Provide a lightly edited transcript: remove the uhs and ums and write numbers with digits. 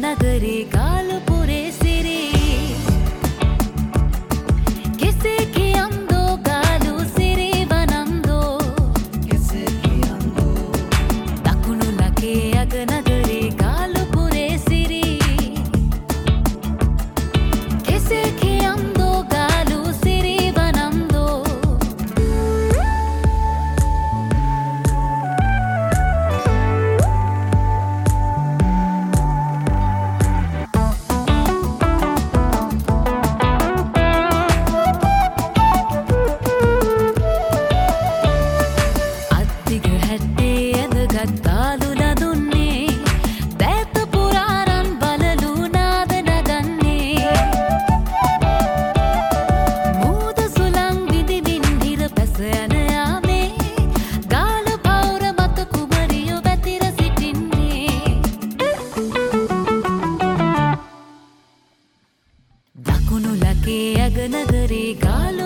අගනගරේ ගාලපුරේ Siri කෙසේ කියන්දෝ ගාලු Siri වනන්දෝ කෙසේ කියන්දෝ දකුණු ලකේ අගනගරේ ගාලපුරේ සිරී කෙසේ කියන්දෝ ගාලු සිරී වනන්දෝ ගාලුල දුන්නේ දැත පුරාරන් බලලු නාද නගන්නේ මූද සුළං විදිමින් හිර පැස යන යාමේ ගාල පවුර මත කුමරියෝ වැතිර සිටින්නේ දකුණු ලකේ අගනගරේ ගාල